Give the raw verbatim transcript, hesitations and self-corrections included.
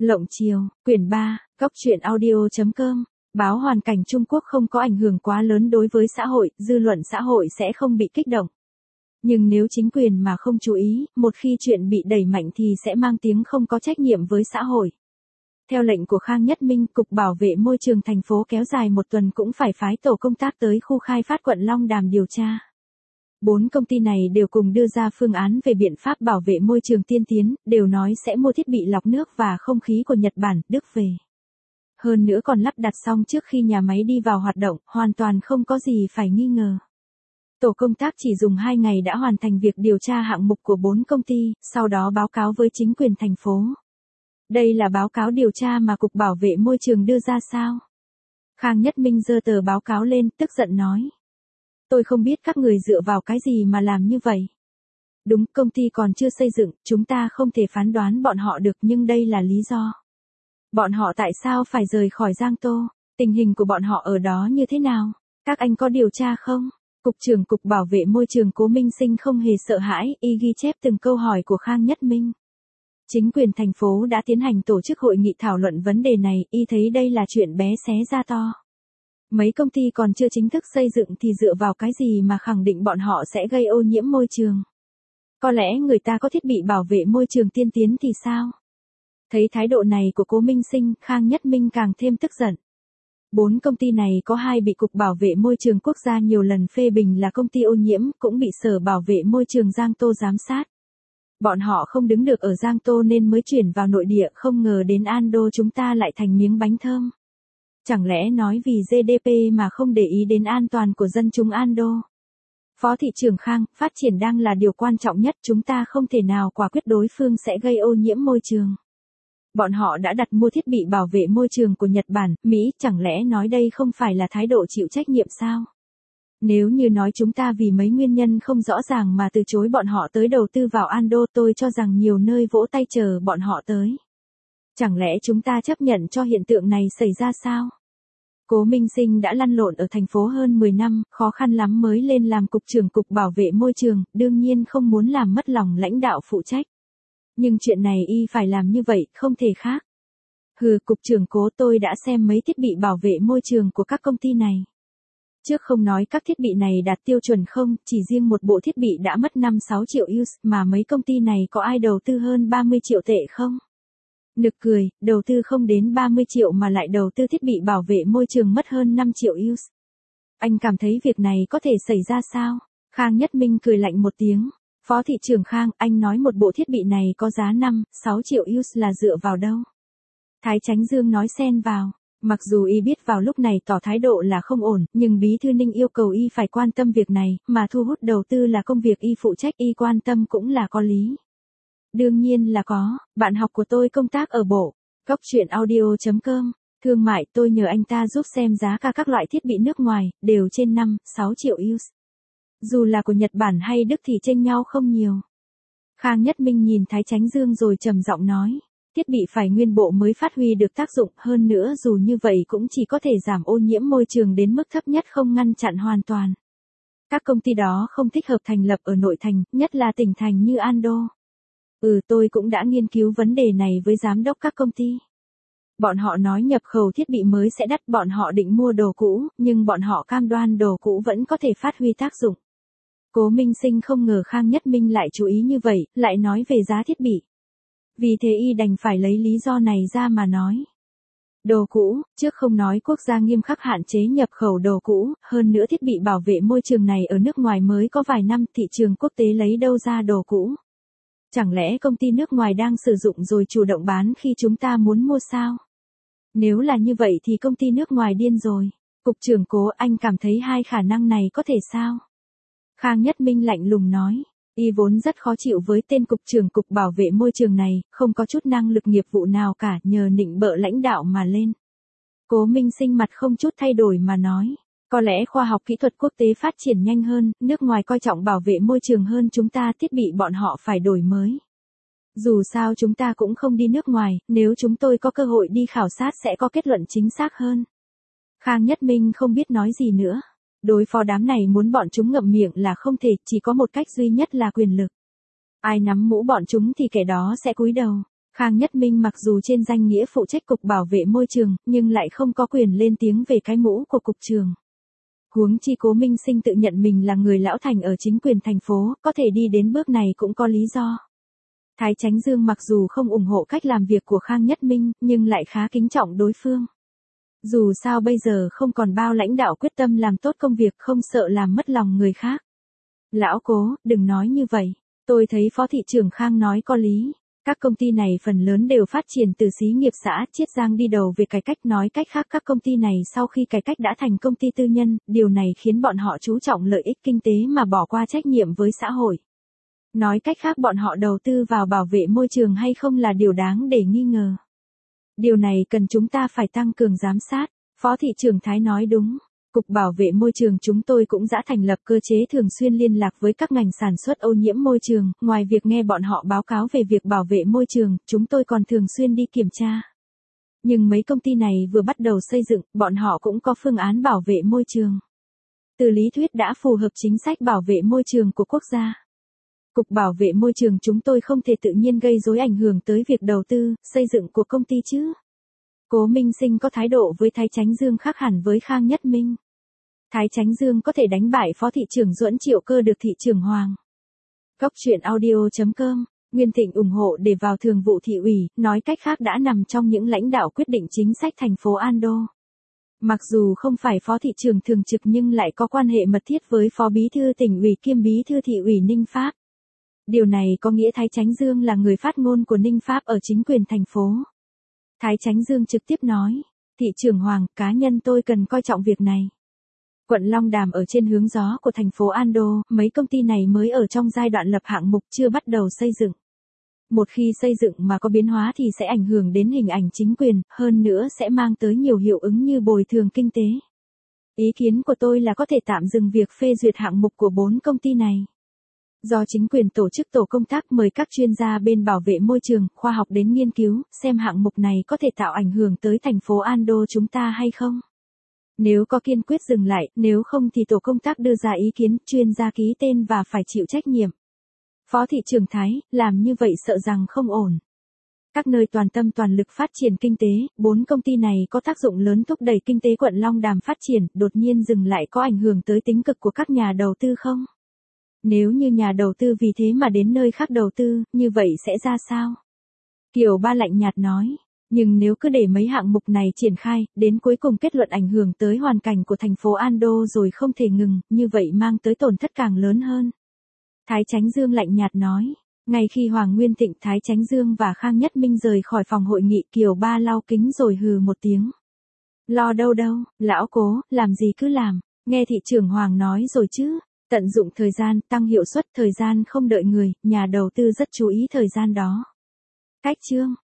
Lộng Chiều, quyển ba, góc truyện audio.com. Báo hoàn cảnh Trung Quốc không có ảnh hưởng quá lớn đối với xã hội, dư luận xã hội sẽ không bị kích động. Nhưng nếu chính quyền mà không chú ý, một khi chuyện bị đẩy mạnh thì sẽ mang tiếng không có trách nhiệm với xã hội. Theo lệnh của Khang Nhất Minh, Cục Bảo vệ Môi trường thành phố kéo dài một tuần cũng phải phái tổ công tác tới khu khai phát quận Long Đàm điều tra. Bốn công ty này đều cùng đưa ra phương án về biện pháp bảo vệ môi trường tiên tiến, đều nói sẽ mua thiết bị lọc nước và không khí của Nhật Bản, Đức về. Hơn nữa còn lắp đặt xong trước khi nhà máy đi vào hoạt động, hoàn toàn không có gì phải nghi ngờ. Tổ công tác chỉ dùng hai ngày đã hoàn thành việc điều tra hạng mục của bốn công ty, sau đó báo cáo với chính quyền thành phố. Đây là báo cáo điều tra mà Cục Bảo vệ Môi trường đưa ra sao? Khang Nhất Minh giơ tờ báo cáo lên, tức giận nói. Tôi không biết các người dựa vào cái gì mà làm như vậy. Đúng, công ty còn chưa xây dựng, chúng ta không thể phán đoán bọn họ được, nhưng đây là lý do. Bọn họ tại sao phải rời khỏi Giang Tô? Tình hình của bọn họ ở đó như thế nào? Các anh có điều tra không? Cục trưởng Cục Bảo vệ Môi trường Cố Minh Sinh không hề sợ hãi, y ghi chép từng câu hỏi của Khang Nhất Minh. Chính quyền thành phố đã tiến hành tổ chức hội nghị thảo luận vấn đề này, y thấy đây là chuyện bé xé ra to. Mấy công ty còn chưa chính thức xây dựng thì dựa vào cái gì mà khẳng định bọn họ sẽ gây ô nhiễm môi trường? Có lẽ người ta có thiết bị bảo vệ môi trường tiên tiến thì sao? Thấy thái độ này của Cố Minh Sinh, Khang Nhất Minh càng thêm tức giận. Bốn công ty này có hai bị Cục Bảo vệ Môi trường Quốc gia nhiều lần phê bình là công ty ô nhiễm, cũng bị Sở Bảo vệ Môi trường Giang Tô giám sát. Bọn họ không đứng được ở Giang Tô nên mới chuyển vào nội địa, không ngờ đến Ando chúng ta lại thành miếng bánh thơm. Chẳng lẽ nói vì giê đê pê mà không để ý đến an toàn của dân chúng Ando? Phó thị trưởng Khang, phát triển đang là điều quan trọng nhất, chúng ta không thể nào quả quyết đối phương sẽ gây ô nhiễm môi trường. Bọn họ đã đặt mua thiết bị bảo vệ môi trường của Nhật Bản, Mỹ, chẳng lẽ nói đây không phải là thái độ chịu trách nhiệm sao? Nếu như nói chúng ta vì mấy nguyên nhân không rõ ràng mà từ chối bọn họ tới đầu tư vào Ando, tôi cho rằng nhiều nơi vỗ tay chờ bọn họ tới. Chẳng lẽ chúng ta chấp nhận cho hiện tượng này xảy ra sao? Cố Minh Sinh đã lăn lộn ở thành phố hơn mười năm, khó khăn lắm mới lên làm cục trưởng Cục Bảo vệ Môi trường, đương nhiên không muốn làm mất lòng lãnh đạo phụ trách. Nhưng chuyện này y phải làm như vậy, không thể khác. Hừ, Cục trưởng Cố, tôi đã xem mấy thiết bị bảo vệ môi trường của các công ty này. Trước không nói các thiết bị này đạt tiêu chuẩn không, chỉ riêng một bộ thiết bị đã mất năm sáu triệu euro, mà mấy công ty này có ai đầu tư hơn ba mươi triệu tệ không? Nực cười, đầu tư không đến ba mươi triệu mà lại đầu tư thiết bị bảo vệ môi trường mất hơn năm triệu euro. Anh cảm thấy việc này có thể xảy ra sao? Khang Nhất Minh cười lạnh một tiếng. Phó thị trưởng Khang, anh nói một bộ thiết bị này có giá năm, sáu triệu euro là dựa vào đâu? Thái Chánh Dương nói xen vào. Mặc dù y biết vào lúc này tỏ thái độ là không ổn, nhưng Bí thư Ninh yêu cầu y phải quan tâm việc này, mà thu hút đầu tư là công việc y phụ trách, y quan tâm cũng là có lý. Đương nhiên là có, bạn học của tôi công tác ở bộ. Góc truyện audio.com. Thương mại, tôi nhờ anh ta giúp xem giá cả các loại thiết bị nước ngoài, đều trên năm, sáu triệu euro. Dù là của Nhật Bản hay Đức thì chênh nhau không nhiều. Khang Nhất Minh nhìn Thái Chánh Dương rồi trầm giọng nói. Thiết bị phải nguyên bộ mới phát huy được tác dụng, hơn nữa dù như vậy cũng chỉ có thể giảm ô nhiễm môi trường đến mức thấp nhất, không ngăn chặn hoàn toàn. Các công ty đó không thích hợp thành lập ở nội thành, nhất là tỉnh thành như Ando. Ừ, tôi cũng đã nghiên cứu vấn đề này với giám đốc các công ty. Bọn họ nói nhập khẩu thiết bị mới sẽ đắt, bọn họ định mua đồ cũ, nhưng bọn họ cam đoan đồ cũ vẫn có thể phát huy tác dụng. Cố Minh Sinh không ngờ Khang Nhất Minh lại chú ý như vậy, lại nói về giá thiết bị. Vì thế y đành phải lấy lý do này ra mà nói. Đồ cũ, trước không nói quốc gia nghiêm khắc hạn chế nhập khẩu đồ cũ, hơn nữa thiết bị bảo vệ môi trường này ở nước ngoài mới có vài năm, thị trường quốc tế lấy đâu ra đồ cũ. Chẳng lẽ công ty nước ngoài đang sử dụng rồi chủ động bán khi chúng ta muốn mua sao? Nếu là như vậy thì công ty nước ngoài điên rồi. Cục trưởng Cố, anh cảm thấy hai khả năng này có thể sao? Khang Nhất Minh lạnh lùng nói. Y vốn rất khó chịu với tên cục trưởng Cục Bảo vệ Môi trường này, không có chút năng lực nghiệp vụ nào cả, nhờ nịnh bợ lãnh đạo mà lên. Cố Minh Sinh mặt không chút thay đổi mà nói, có lẽ khoa học kỹ thuật quốc tế phát triển nhanh hơn, nước ngoài coi trọng bảo vệ môi trường hơn chúng ta, thiết bị bọn họ phải đổi mới. Dù sao chúng ta cũng không đi nước ngoài, nếu chúng tôi có cơ hội đi khảo sát sẽ có kết luận chính xác hơn. Khang Nhất Minh không biết nói gì nữa. Đối phó đám này muốn bọn chúng ngậm miệng là không thể, chỉ có một cách duy nhất là quyền lực. Ai nắm mũ bọn chúng thì kẻ đó sẽ cúi đầu. Khang Nhất Minh mặc dù trên danh nghĩa phụ trách cục bảo vệ môi trường, nhưng lại không có quyền lên tiếng về cái mũ của cục trưởng. Huống chi Cố Minh Sinh tự nhận mình là người lão thành ở chính quyền thành phố, có thể đi đến bước này cũng có lý do. Thái Chánh Dương mặc dù không ủng hộ cách làm việc của Khang Nhất Minh, nhưng lại khá kính trọng đối phương. Dù sao bây giờ không còn bao lãnh đạo quyết tâm làm tốt công việc, không sợ làm mất lòng người khác. Lão Cố, đừng nói như vậy. Tôi thấy Phó thị trưởng Khang nói có lý. Các công ty này phần lớn đều phát triển từ xí nghiệp xã, Chiết Giang đi đầu về cải cách, nói cách khác các công ty này sau khi cải cách đã thành công ty tư nhân, điều này khiến bọn họ chú trọng lợi ích kinh tế mà bỏ qua trách nhiệm với xã hội. Nói cách khác bọn họ đầu tư vào bảo vệ môi trường hay không là điều đáng để nghi ngờ. Điều này cần chúng ta phải tăng cường giám sát, Phó thị trưởng Thái nói đúng. Cục Bảo vệ môi trường chúng tôi cũng đã thành lập cơ chế thường xuyên liên lạc với các ngành sản xuất ô nhiễm môi trường, ngoài việc nghe bọn họ báo cáo về việc bảo vệ môi trường, chúng tôi còn thường xuyên đi kiểm tra. Nhưng mấy công ty này vừa bắt đầu xây dựng, bọn họ cũng có phương án bảo vệ môi trường. Từ lý thuyết đã phù hợp chính sách bảo vệ môi trường của quốc gia. Cục Bảo vệ môi trường chúng tôi không thể tự nhiên gây rối ảnh hưởng tới việc đầu tư, xây dựng của công ty chứ. Cố Minh Sinh có thái độ với Thái Chánh Dương khác hẳn với Khang Nhất Minh. Thái Chánh Dương có thể đánh bại Phó thị trưởng Duẫn Triệu Cơ được thị trưởng Hoàng. Góc truyện audio chấm com, Nguyên Thịnh ủng hộ để vào thường vụ thị ủy, nói cách khác đã nằm trong những lãnh đạo quyết định chính sách thành phố Ando. Mặc dù không phải Phó thị trưởng thường trực nhưng lại có quan hệ mật thiết với Phó Bí thư tỉnh ủy kiêm Bí thư thị ủy Ninh Pháp. Điều này có nghĩa Thái Chánh Dương là người phát ngôn của Ninh Pháp ở chính quyền thành phố. Thái Chánh Dương trực tiếp nói, thị trưởng Hoàng, cá nhân tôi cần coi trọng việc này. Quận Long Đàm ở trên hướng gió của thành phố Ando, mấy công ty này mới ở trong giai đoạn lập hạng mục chưa bắt đầu xây dựng. Một khi xây dựng mà có biến hóa thì sẽ ảnh hưởng đến hình ảnh chính quyền, hơn nữa sẽ mang tới nhiều hiệu ứng như bồi thường kinh tế. Ý kiến của tôi là có thể tạm dừng việc phê duyệt hạng mục của bốn công ty này. Do chính quyền tổ chức tổ công tác mời các chuyên gia bên bảo vệ môi trường, khoa học đến nghiên cứu, xem hạng mục này có thể tạo ảnh hưởng tới thành phố Ando chúng ta hay không. Nếu có kiên quyết dừng lại, nếu không thì tổ công tác đưa ra ý kiến, chuyên gia ký tên và phải chịu trách nhiệm. Phó thị trưởng Thái, làm như vậy sợ rằng không ổn. Các nơi toàn tâm toàn lực phát triển kinh tế, bốn công ty này có tác dụng lớn thúc đẩy kinh tế quận Long Đàm phát triển, đột nhiên dừng lại có ảnh hưởng tới tính cực của các nhà đầu tư không? Nếu như nhà đầu tư vì thế mà đến nơi khác đầu tư, như vậy sẽ ra sao? Kiều Ba lạnh nhạt nói. Nhưng nếu cứ để mấy hạng mục này triển khai, đến cuối cùng kết luận ảnh hưởng tới hoàn cảnh của thành phố Ando rồi không thể ngừng, như vậy mang tới tổn thất càng lớn hơn. Thái Chánh Dương lạnh nhạt nói. Ngay khi Hoàng Nguyên Thịnh, Thái Chánh Dương và Khang Nhất Minh rời khỏi phòng hội nghị, Kiều Ba lau kính rồi hừ một tiếng. Lo đâu đâu, lão Cố, làm gì cứ làm, nghe thị trưởng Hoàng nói rồi chứ. Tận dụng thời gian, tăng hiệu suất, thời gian không đợi người, nhà đầu tư rất chú ý thời gian đó. Cách chương